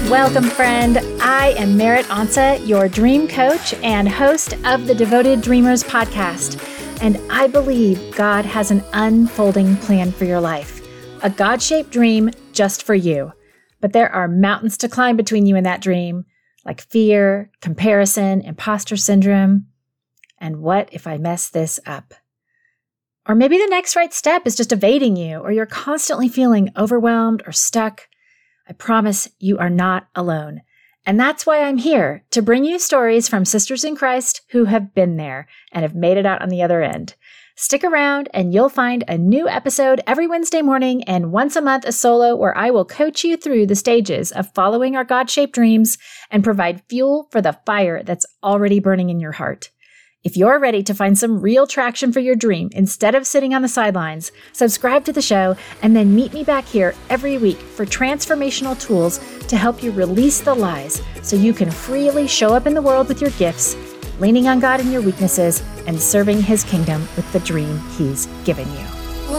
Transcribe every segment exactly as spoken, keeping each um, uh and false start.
Welcome, friend. I am Merritt Ansa, your dream coach and host of the Devoted Dreamers podcast. And I believe God has an unfolding plan for your life, a God-shaped dream just for you. But there are mountains to climb between you and that dream, like fear, comparison, imposter syndrome. And what if I mess this up? Or maybe the next right step is just evading you, or you're constantly feeling overwhelmed or stuck. I promise you are not alone. And that's why I'm here, to bring you stories from sisters in Christ who have been there and have made it out on the other end. Stick around and you'll find a new episode every Wednesday morning and once a month a solo where I will coach you through the stages of following our God-shaped dreams and provide fuel for the fire that's already burning in your heart. If you're ready to find some real traction for your dream instead of sitting on the sidelines, subscribe to the show and then meet me back here every week for transformational tools to help you release the lies so you can freely show up in the world with your gifts, leaning on God in your weaknesses, and serving His kingdom with the dream He's given you.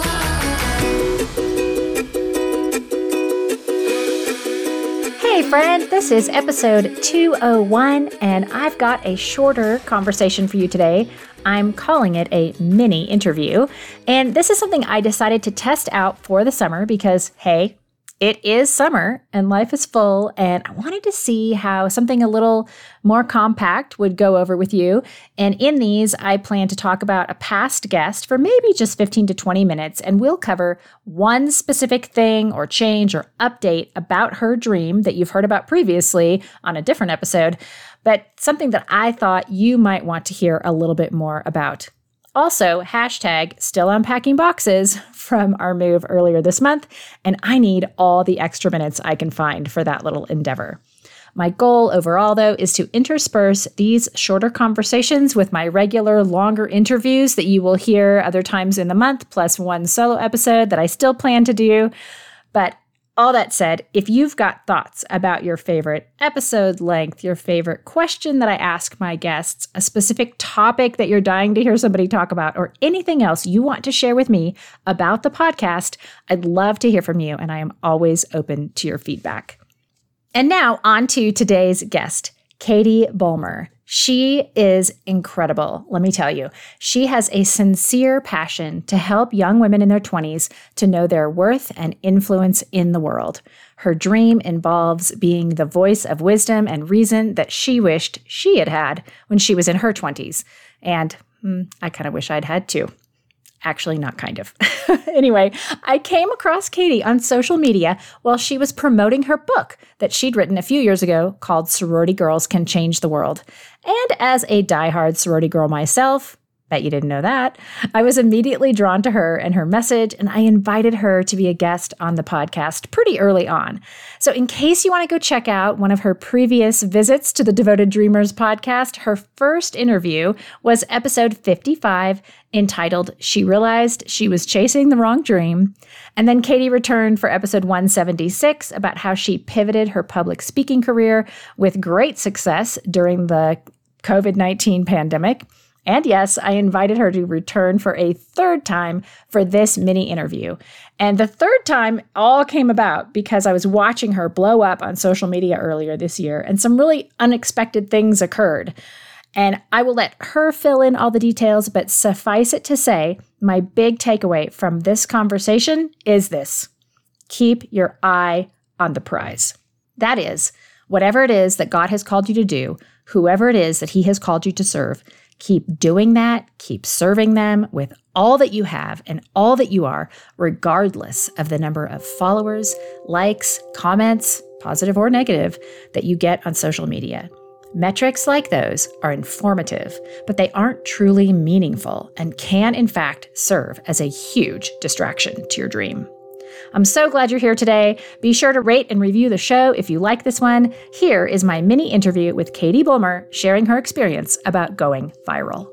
Hey friend, this is episode two oh one, and I've got a shorter conversation for you today. I'm calling it a mini interview, and this is something I decided to test out for the summer because, hey, it is summer and life is full, and I wanted to see how something a little more compact would go over with you. And in these, I plan to talk about a past guest for maybe just fifteen to twenty minutes, and we'll cover one specific thing or change or update about her dream that you've heard about previously on a different episode, but something that I thought you might want to hear a little bit more about. Also, hashtag still unpacking boxes from our move earlier this month, and I need all the extra minutes I can find for that little endeavor. My goal overall, though, is to intersperse these shorter conversations with my regular longer interviews that you will hear other times in the month, plus one solo episode that I still plan to do. But all that said, if you've got thoughts about your favorite episode length, your favorite question that I ask my guests, a specific topic that you're dying to hear somebody talk about, or anything else you want to share with me about the podcast, I'd love to hear from you, and I am always open to your feedback. And now on to today's guest, Katie Bulmer. She is incredible, let me tell you. She has a sincere passion to help young women in their twenties to know their worth and influence in the world. Her dream involves being the voice of wisdom and reason that she wished she had had when she was in her twenties. And hmm, I kind of wish I'd had too. Actually, not kind of. Anyway, I came across Katie on social media while she was promoting her book that she'd written a few years ago called Sorority Girls Can Change the World. And as a diehard sorority girl myself, bet you didn't know that, I was immediately drawn to her and her message, and I invited her to be a guest on the podcast pretty early on. So in case you want to go check out one of her previous visits to the Devoted Dreamers podcast, her first interview was episode fifty-five, entitled She Realized She Was Chasing the Wrong Dream. And then Katie returned for episode one seventy-six about how she pivoted her public speaking career with great success during the covid nineteen pandemic. And yes, I invited her to return for a third time for this mini interview. And the third time all came about because I was watching her blow up on social media earlier this year, and some really unexpected things occurred. And I will let her fill in all the details, but suffice it to say, my big takeaway from this conversation is this: keep your eye on the prize. That is, whatever it is that God has called you to do, whoever it is that He has called you to serve, keep doing that, keep serving them with all that you have and all that you are, regardless of the number of followers, likes, comments, positive or negative, that you get on social media. Metrics like those are informative, but they aren't truly meaningful and can, in fact, serve as a huge distraction to your dream. I'm so glad you're here today. Be sure to rate and review the show if you like this one. Here is my mini interview with Katie Bulmer sharing her experience about going viral.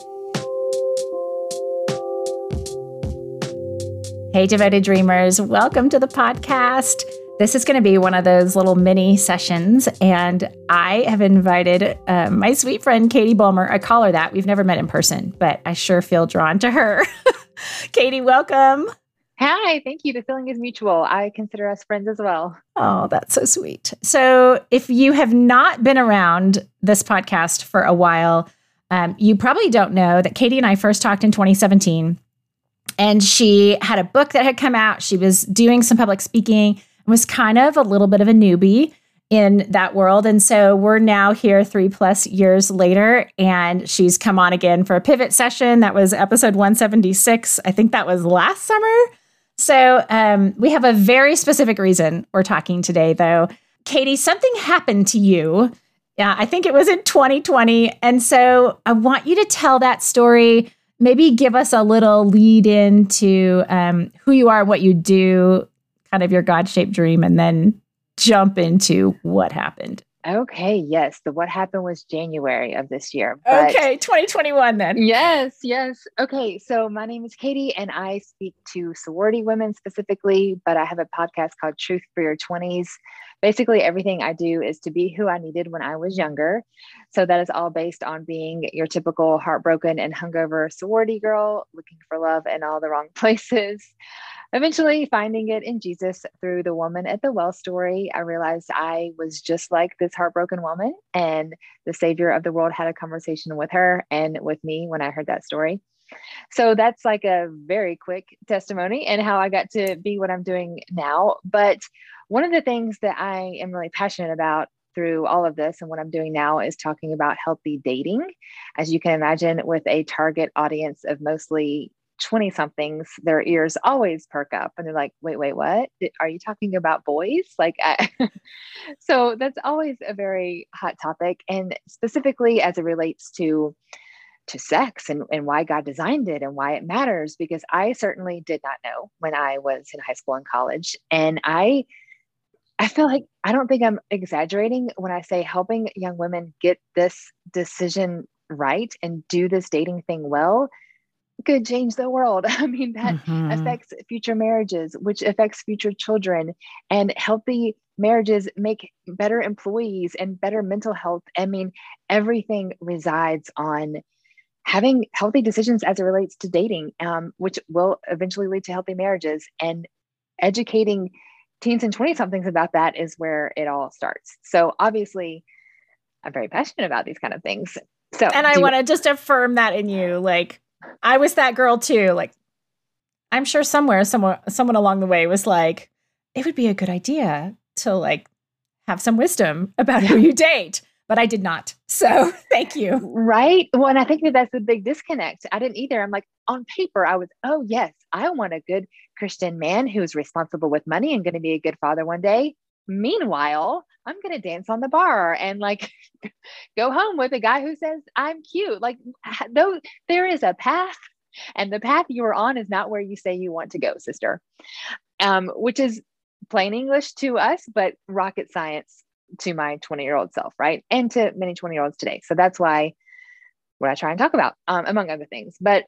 Hey, Devoted Dreamers, welcome to the podcast. This is going to be one of those little mini sessions, and I have invited uh, my sweet friend, Katie Bulmer. I call her that. We've never met in person, but I sure feel drawn to her. Katie, welcome. Hi, thank you. The feeling is mutual. I consider us friends as well. Oh, that's so sweet. So, if you have not been around this podcast for a while, um, you probably don't know that Katie and I first talked in twenty seventeen, and she had a book that had come out. She was doing some public speaking and was kind of a little bit of a newbie in that world. And so we're now here three plus years later, and she's come on again for a pivot session. That was episode one seventy-six. I think that was last summer. So um, we have a very specific reason we're talking today, though. Katie, something happened to you. Yeah, I think it was in twenty twenty. And so I want you to tell that story. Maybe give us a little lead into um, who you are, what you do, kind of your God-shaped dream, and then jump into what happened. Okay, yes. The what happened was January of this year. But okay, twenty twenty-one then. Yes, yes. Okay, so my name is Katie and I speak to sorority women specifically, but I have a podcast called Truth for Your twenties. Basically, everything I do is to be who I needed when I was younger. So that is all based on being your typical heartbroken and hungover sorority girl looking for love in all the wrong places. Eventually finding it in Jesus through the woman at the well story, I realized I was just like this heartbroken woman, and the savior of the world had a conversation with her and with me when I heard that story. So that's like a very quick testimony and how I got to be what I'm doing now. But one of the things that I am really passionate about through all of this and what I'm doing now is talking about healthy dating. As you can imagine, with a target audience of mostly twenty somethings, their ears always perk up and they're like, wait, wait, what? Are you talking about boys? Like, I, so that's always a very hot topic. And specifically as it relates to, to sex and, and why God designed it and why it matters, because I certainly did not know when I was in high school and college. And I, I feel like, I don't think I'm exaggerating when I say helping young women get this decision right and do this dating thing well could change the world. I mean, that mm-hmm. affects future marriages, which affects future children, and healthy marriages make better employees and better mental health. I mean, everything resides on having healthy decisions as it relates to dating, um, which will eventually lead to healthy marriages. And educating teens and twenty somethings about that is where it all starts. So obviously, I'm very passionate about these kind of things. So, and I want to just affirm that in you, like, I was that girl too. Like, I'm sure somewhere, someone, someone along the way was like, it would be a good idea to like have some wisdom about who you date, but I did not. So thank you. Right. Well, and I think that that's the big disconnect. I didn't either. I'm like, on paper, I was, oh yes, I want a good Christian man who's responsible with money and going to be a good father one day. Meanwhile, I'm going to dance on the bar and like go home with a guy who says I'm cute. Like, though there is a path, and the path you are on is not where you say you want to go, sister. Um, which is plain English to us, but rocket science to my twenty year old self, right? And to many twenty year olds today. So that's why what I try and talk about, um, among other things. But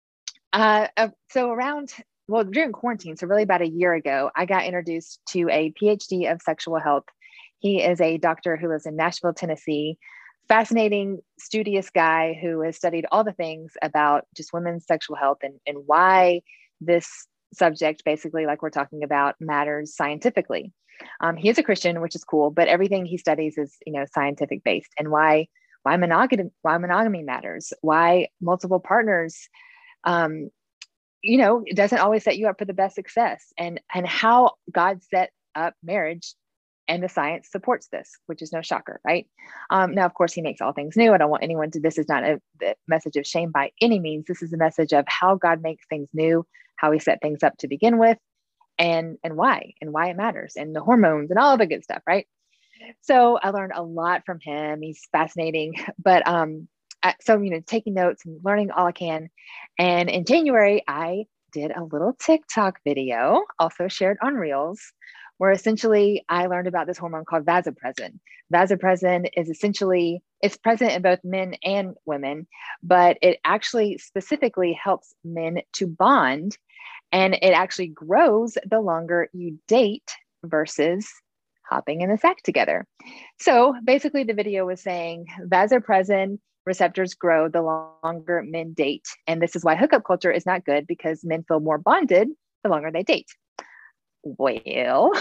uh, uh, so around well, during quarantine, so really about a year ago, I got introduced to a PhD of sexual health. He is a doctor who lives in Nashville, Tennessee, fascinating, studious guy who has studied all the things about just women's sexual health and, and why this subject, basically, like we're talking about, matters scientifically. Um, he is a Christian, which is cool, but everything he studies is, you know, scientific based, and why why monogamy why monogamy matters, why multiple partners, um, you know, it doesn't always set you up for the best success, and and how God set up marriage, and the science supports this, which is no shocker, right? Um, now, of course, he makes all things new. I don't want anyone to, this is not a, a message of shame by any means. This is a message of how God makes things new, how he set things up to begin with, and and why, and why it matters, and the hormones and all the good stuff, right? So I learned a lot from him. He's fascinating, but um, I, so, you know, taking notes and learning all I can. And in January, I did a little TikTok video, also shared on Reels, where essentially I learned about this hormone called vasopressin. Vasopressin is essentially, it's present in both men and women, but it actually specifically helps men to bond, and it actually grows the longer you date versus hopping in the sack together. So basically the video was saying vasopressin receptors grow the longer men date. And this is why hookup culture is not good, because men feel more bonded the longer they date. Well,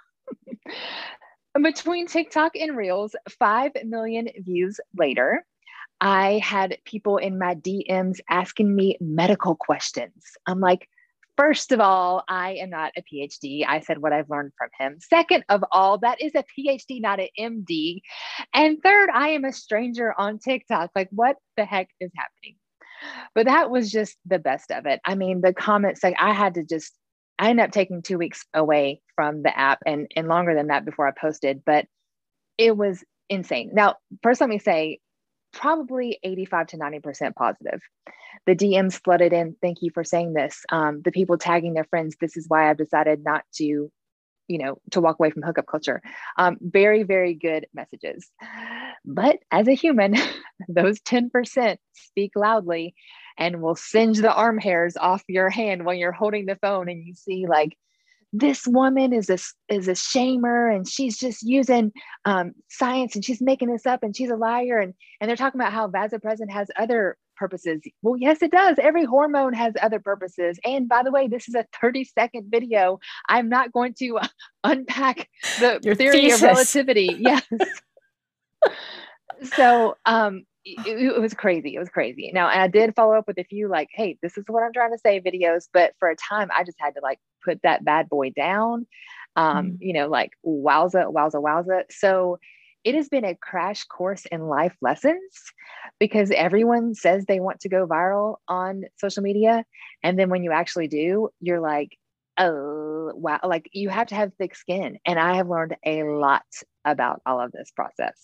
between TikTok and Reels, five million views later, I had people in my D Ms asking me medical questions. I'm like, first of all, I am not a PhD. I said what I've learned from him. Second of all, that is a PhD, not an M D. And third, I am a stranger on TikTok. Like, what the heck is happening? But that was just the best of it. I mean, the comments, like I had to just, I ended up taking two weeks away from the app and, and longer than that before I posted, but it was insane. Now, first, let me say, probably eighty-five to ninety percent positive. The D Ms flooded in. Thank you for saying this. Um, the people tagging their friends. This is why I've decided not to, you know, to walk away from hookup culture. Um, very, very good messages. But as a human, those ten percent speak loudly and will singe the arm hairs off your hand when you're holding the phone and you see like, this woman is a, is a shamer and she's just using um, science and she's making this up and she's a liar. And, and they're talking about how vasopressin has other purposes. Well, yes, it does. Every hormone has other purposes. And by the way, this is a thirty second video. I'm not going to unpack the Your theory thesis. of relativity. Yes. So um, it, it was crazy. It was crazy. Now, and I did follow up with a few like, hey, this is what I'm trying to say videos. But for a time, I just had to like put that bad boy down. Um, mm. You know, like wowza, wowza, wowza. So it has been a crash course in life lessons because everyone says they want to go viral on social media. And then when you actually do, you're like, oh, wow. Like you have to have thick skin. And I have learned a lot about all of this process.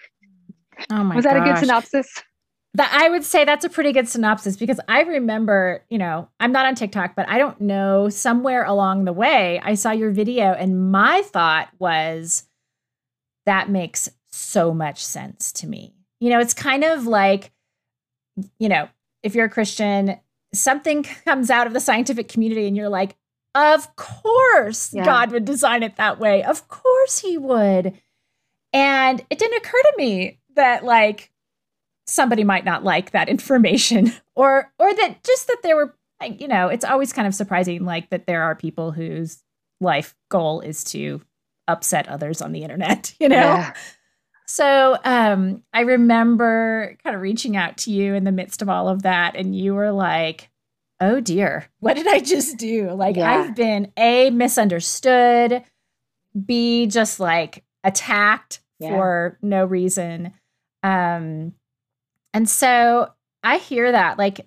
Oh my Was that gosh. a good synopsis? That I would say that's a pretty good synopsis because I remember, you know, I'm not on TikTok, but I don't know, somewhere along the way, I saw your video and my thought was, that makes so much sense to me. You know, it's kind of like, you know, if you're a Christian, something comes out of the scientific community and you're like, of course yeah. God would design it that way. Of course he would. And it didn't occur to me that like somebody might not like that information or, or that just that there were, you know, it's always kind of surprising like that there are people whose life goal is to upset others on the internet, you know? Yeah. So um, I remember kind of reaching out to you in the midst of all of that. And you were like, oh dear, what did I just do? Like yeah. I've been A, misunderstood, B, just like attacked yeah. for no reason. Um, and so I hear that like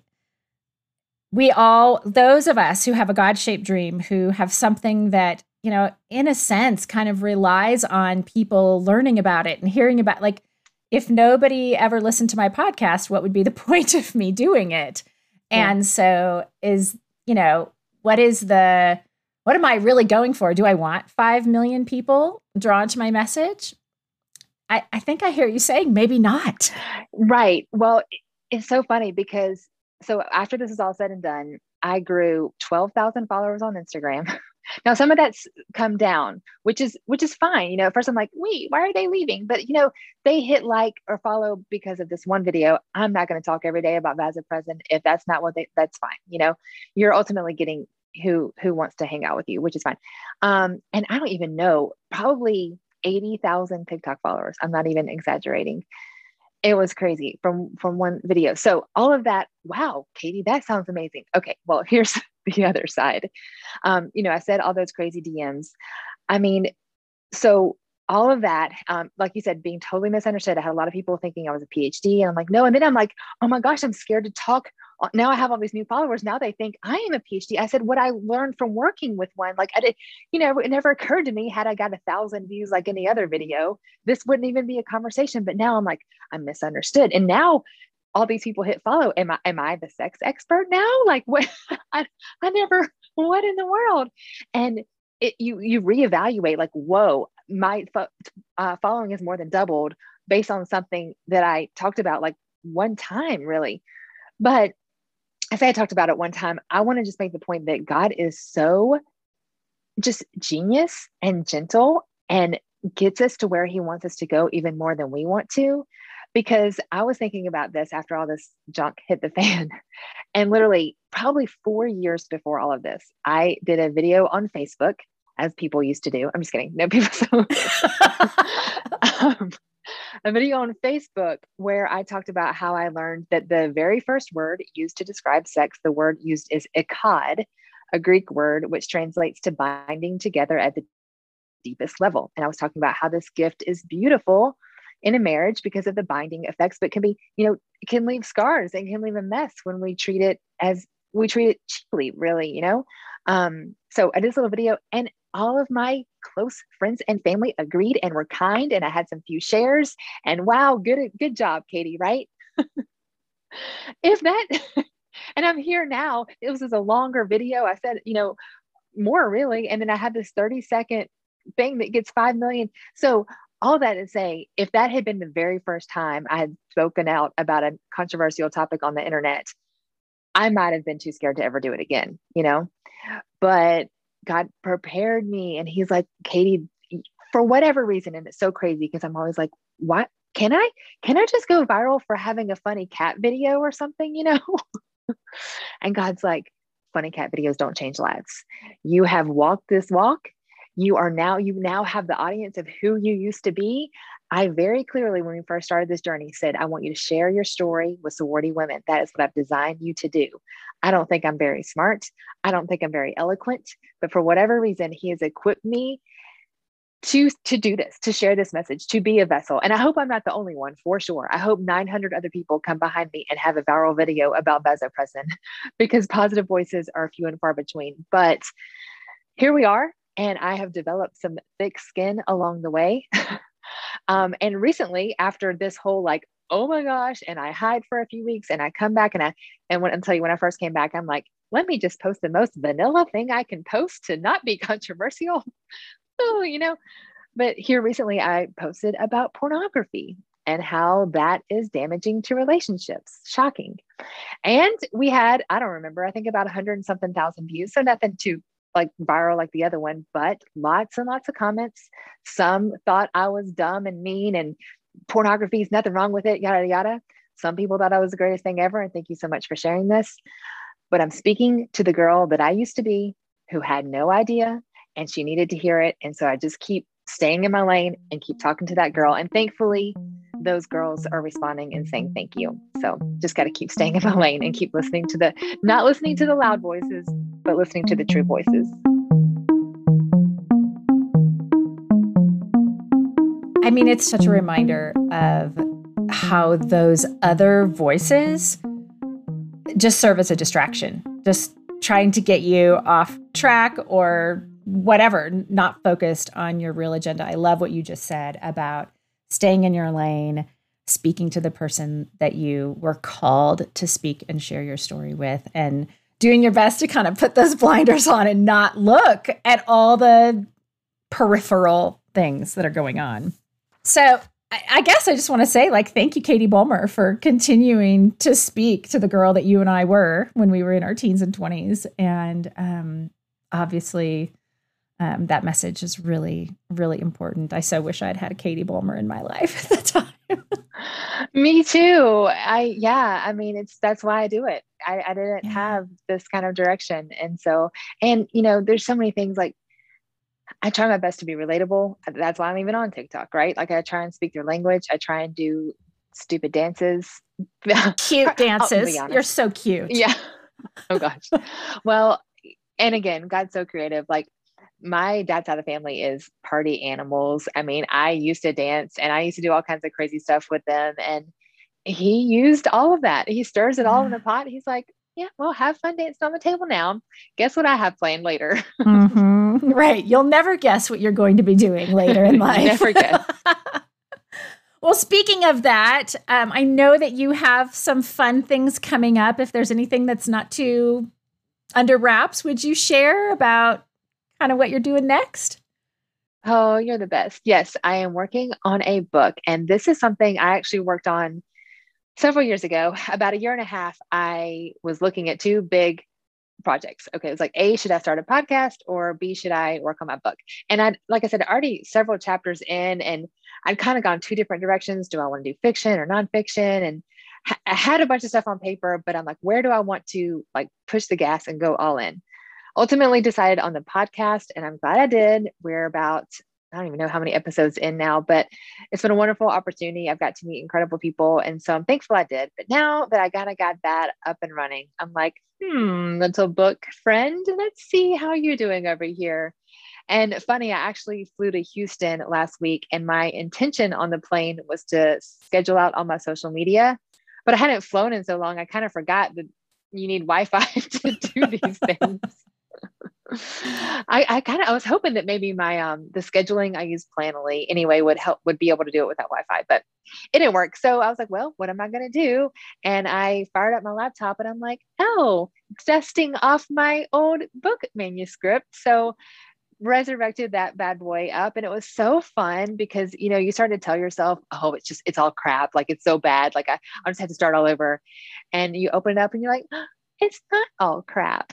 we all, those of us who have a God-shaped dream, who have something that, you know, in a sense kind of relies on people learning about it and hearing about, like, if nobody ever listened to my podcast, what would be the point of me doing it? Yeah. And so is, you know, what is the, what am I really going for? Do I want five million people drawn to my message? I, I think I hear you saying maybe not. Right. Well, it's so funny because, so after this is all said and done, I grew twelve thousand followers on Instagram. Now, some of that's come down, which is, which is fine. You know, at first I'm like, wait, why are they leaving? But, you know, they hit like or follow because of this one video. I'm not going to talk every day about vasopressin. If that's not what they, that's fine. You know, you're ultimately getting who, who wants to hang out with you, which is fine. Um, and I don't even know, probably eighty thousand TikTok followers. I'm not even exaggerating. It was crazy from, from one video. So all of that, wow, Katie, that sounds amazing. Okay. Well, here's the other side. Um, you know, I said all those crazy D Ms. I mean, so all of that, um, like you said, being totally misunderstood. I had a lot of people thinking I was a PhD and I'm like, no. And then I'm like, oh my gosh, I'm scared to talk. Now I have all these new followers. Now they think I am a PhD. I said, what I learned from working with one, like I did, you know, it never occurred to me had I got a thousand views, like any other video, this wouldn't even be a conversation. But now I'm like, I'm misunderstood. And now all these people hit follow. Am I, am I the sex expert now? Like what, I, I never, what in the world? And it, you, you reevaluate like, whoa, my uh, following is more than doubled based on something that I talked about like one time really. But I say I talked about it one time. I want to just make the point that God is so just genius and gentle and gets us to where he wants us to go even more than we want to. because I was thinking about this after all this junk hit the fan. And literally, probably four years before all of this, I did a video on Facebook, as people used to do. I'm just kidding. No, people. So, um, a video on Facebook where I talked about how I learned that the very first word used to describe sex, the word used is echad, a Greek word which translates to binding together at the deepest level. And I was talking about how this gift is beautiful in a marriage because of the binding effects, but can be, you know, it can leave scars and can leave a mess when we treat it as we treat it cheaply, really, you know? Um, so I did this little video, and all of my close friends and family agreed and were kind. And I had some few shares, and wow, good, good job, Katie, right? If that, and I'm here now, it was just a longer video. I said, you know, more really. And then I had this thirty second thing that gets five million. So all that to say, if that had been the very first time I had spoken out about a controversial topic on the internet, I might have been too scared to ever do it again, you know, but God prepared me. And he's like, Katie, for whatever reason, and it's so crazy because I'm always like, what? Can I, can I just go viral for having a funny cat video or something, you know? And God's like, funny cat videos don't change lives. You have walked this walk. You are now, you now have the audience of who you used to be. I very clearly, when we first started this journey, said, I want you to share your story with sorority women. That is what I've designed you to do. I don't think I'm very smart. I don't think I'm very eloquent, but for whatever reason, he has equipped me to, to do this, to share this message, to be a vessel. And I hope I'm not the only one, for sure. I hope nine hundred other people come behind me and have a viral video about vasopressin, because positive voices are few and far between. But here we are. And I have developed some thick skin along the way. um, and recently, after this whole like, oh my gosh, and I hide for a few weeks and I come back and I, and when, I'll tell you, when I first came back, I'm like, let me just post the most vanilla thing I can post to not be controversial. Oh, you know, but here recently I posted about pornography and how that is damaging to relationships. Shocking. And we had, I don't remember, I think about a hundred and something thousand views. So nothing too like viral like the other one, but lots and lots of comments. Some thought I was dumb and mean and pornography is nothing wrong with it, yada, yada. Some people thought I was the greatest thing ever. And thank you so much for sharing this. But I'm speaking to the girl that I used to be, who had no idea, and she needed to hear it. And so I just keep staying in my lane and keep talking to that girl. And thankfully, those girls are responding and saying thank you. So just got to keep staying in my lane and keep listening to the, not listening to the loud voices, but listening to the true voices. I mean, it's such a reminder of how those other voices just serve as a distraction, just trying to get you off track or whatever, not focused on your real agenda. I love what you just said about staying in your lane, speaking to the person that you were called to speak and share your story with, and doing your best to kind of put those blinders on and not look at all the peripheral things that are going on. So I, I guess I just want to say, like, thank you, Katie Bulmer, for continuing to speak to the girl that you and I were when we were in our teens and twenties. And um, obviously, Um, that message is really, really important. I so wish I'd had a Katie Bulmer in my life at the time. Me too. I, yeah, I mean, it's, that's why I do it. I, I didn't Yeah. have this kind of direction. And so, and you know, there's so many things, like I try my best to be relatable. That's why I'm even on TikTok, right? Like I try and speak their language. I try and do stupid dances. Cute dances. be honest. You're so cute. Yeah. Oh gosh. Well, and again, God's so creative. Like my dad's side of the family is party animals. I mean, I used to dance and I used to do all kinds of crazy stuff with them. And he used all of that. He stirs it all in a pot. He's like, yeah, well, have fun dancing on the table now. Guess what I have planned later? Mm-hmm. Right. You'll never guess what you're going to be doing later in life. Never guess. Well, speaking of that, um, I know that you have some fun things coming up. If there's anything that's not too under wraps, would you share about kind of what you're doing next? Oh, you're the best. Yes, I am working on a book. And this is something I actually worked on several years ago. About a year and a half, I was looking at two big projects. Okay. It was like, A, should I start a podcast, or B, should I work on my book? And I, like I said, already several chapters in, and I'd kind of gone two different directions. Do I want to do fiction or nonfiction? And ha- I had a bunch of stuff on paper, but I'm like, where do I want to like push the gas and go all in? Ultimately decided on the podcast, and I'm glad I did. We're about, I don't even know how many episodes in now, but it's been a wonderful opportunity. I've got to meet incredible people. And so I'm thankful I did. But now that I kind of got that up and running, I'm like, hmm, little book friend, let's see how you're doing over here. And funny, I actually flew to Houston last week, and my intention on the plane was to schedule out all my social media, but I hadn't flown in so long. I kind of forgot that you need Wi-Fi to do these things. I, I kind of, I was hoping that maybe my, um, the scheduling I use Planoly anyway would help, would be able to do it without Wi-Fi, but it didn't work. So I was like, well, what am I going to do? And I fired up my laptop, and I'm like, oh, dusting off my old book manuscript. So resurrected that bad boy up, and it was so fun because, you know, you start to tell yourself, oh, it's just, it's all crap. Like, it's so bad. Like I, I just had to start all over. And you open it up and you're like, oh, it's not all crap.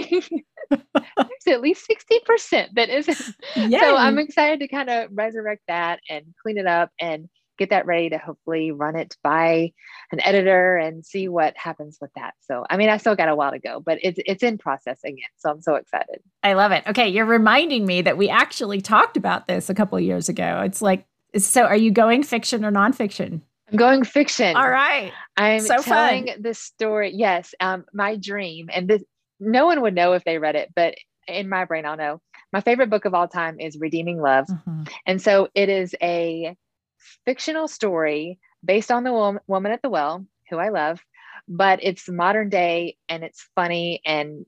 There's at least sixty percent that isn't. Yay. So I'm excited to kind of resurrect that and clean it up and get that ready to hopefully run it by an editor and see what happens with that. So, I mean, I still got a while to go, but it's, it's in process again. So I'm so excited. I love it. Okay. You're reminding me that we actually talked about this a couple of years ago. It's like, so are you going fiction or nonfiction? I'm going fiction. All right. I'm so telling fun. the story. Yes. Um, my dream, and this, no one would know if they read it, but in my brain, I'll know. My favorite book of all time is Redeeming Love. Mm-hmm. And so it is a fictional story based on the wom- woman at the well, who I love, but it's modern day, and it's funny and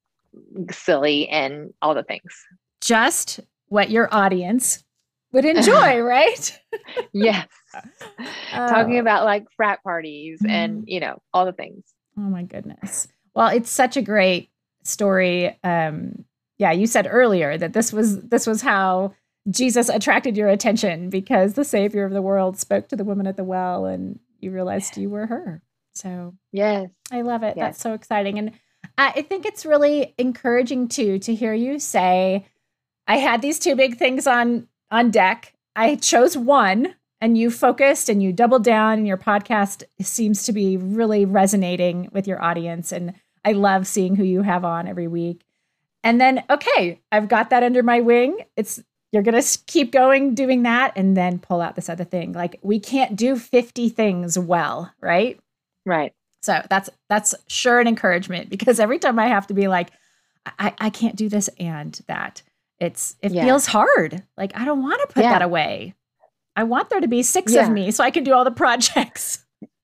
silly and all the things. Just what your audience would enjoy, right? Yes. Oh. Talking about like frat parties Mm-hmm. and, you know, all the things. Oh my goodness. Well, it's such a great story. Um, yeah, you said earlier that this was this was how Jesus attracted your attention, because the Savior of the world spoke to the woman at the well, and you realized you were her. So yes, I love it. Yes. That's so exciting. And I think it's really encouraging too to hear you say, I had these two big things on on deck. I chose one, and you focused and you doubled down, and your podcast seems to be really resonating with your audience. And I love seeing who you have on every week. And then, okay, I've got that under my wing. It's, you're going to keep going doing that, and then pull out this other thing. Like, we can't do fifty things well, right? Right. So that's, that's sure an encouragement, because every time I have to be like, I, I can't do this and that, it's, it Yeah. feels hard. Like, I don't want to put Yeah. that away. I want there to be six Yeah. of me so I can do all the projects.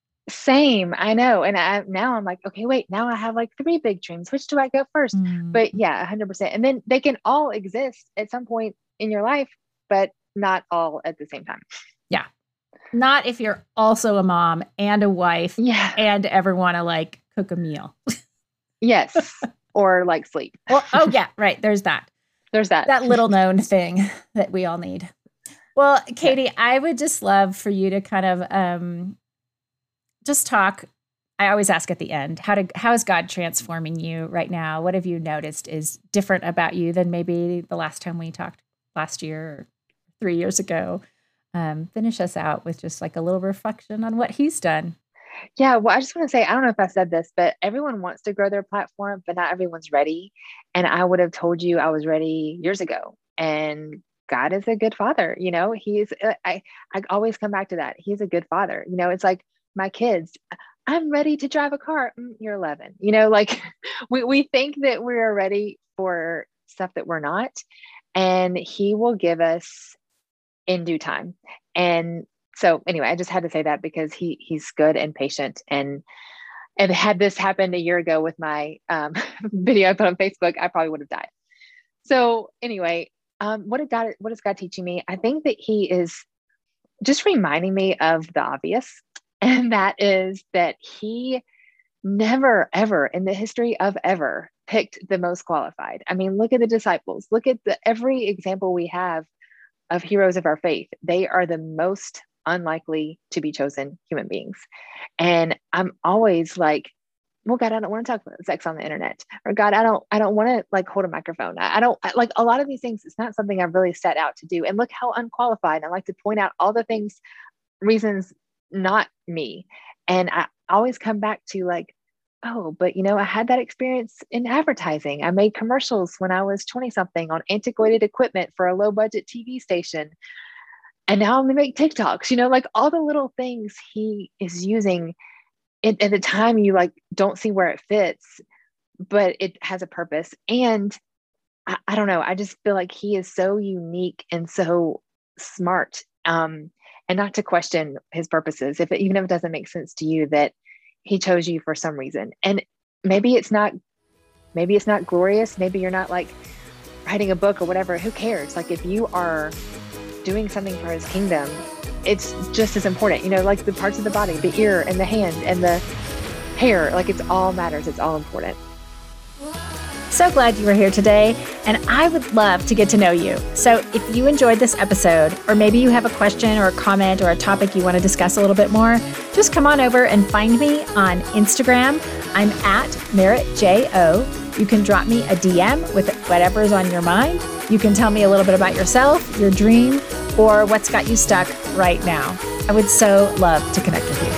Same. I know. And I, now I'm like, okay, wait, now I have like three big dreams. Which do I go first? Mm. But yeah, a hundred percent. And then they can all exist at some point in your life, but not all at the same time. Yeah. Not if you're also a mom and a wife Yeah. and ever want to like cook a meal. Yes. Or like sleep. Well, oh yeah, right. There's that. There's that. That little known thing that we all need. Well, Katie, yeah. I would just love for you to kind of um, just talk. I always ask at the end, how to, how is God transforming you right now? What have you noticed is different about you than maybe the last time we talked last year or three years ago? Um, finish us out with just like a little reflection on what he's done. Yeah. Well, I just want to say, I don't know if I said this, but everyone wants to grow their platform, but not everyone's ready. And I would have told you I was ready years ago. And God is a good father. You know, he's, I, I always come back to that. He's a good father. You know, it's like my kids, I'm ready to drive a car. Mm, you're eleven, you know, like we, we think that we're ready for stuff that we're not, and he will give us in due time. And so anyway, I just had to say that because he, he's good and patient. And, and had this happened a year ago with my um, video I put on Facebook, I probably would have died. So anyway, Um, what did God, what is God teaching me? I think that he is just reminding me of the obvious. And that is that he never, ever in the history of ever picked the most qualified. I mean, look at the disciples, look at the, every example we have of heroes of our faith. They are the most unlikely to be chosen human beings. And I'm always like well, God, I don't want to talk about sex on the internet, or God, I don't, I don't want to like hold a microphone. I, I don't I, like a lot of these things. It's not something I've really set out to do. And look how unqualified. I like to point out all the things, reasons, not me. And I always come back to like, oh, but you know, I had that experience in advertising. I made commercials when I was twenty something on antiquated equipment for a low budget T V station. And now I'm gonna make TikToks, you know, like all the little things he is using. It, at the time you like don't see where it fits, but it has a purpose. And I, I don't know, I just feel like he is so unique and so smart. Um, and not to question his purposes, if it, even if it doesn't make sense to you, that he chose you for some reason. And maybe it's not, maybe it's not glorious. Maybe you're not like writing a book or whatever. Who cares? Like if you are doing something for his kingdom, it's just as important, you know, like the parts of the body, the ear and the hand and the hair, like it's all matters. It's all important. So glad you were here today, and I would love to get to know you. So if you enjoyed this episode, or maybe you have a question or a comment or a topic you want to discuss a little bit more, just come on over and find me on Instagram. I'm at Merritt J O. You can drop me a D M with whatever is on your mind. You can tell me a little bit about yourself, your dream, or what's got you stuck right now. I would so love to connect with you.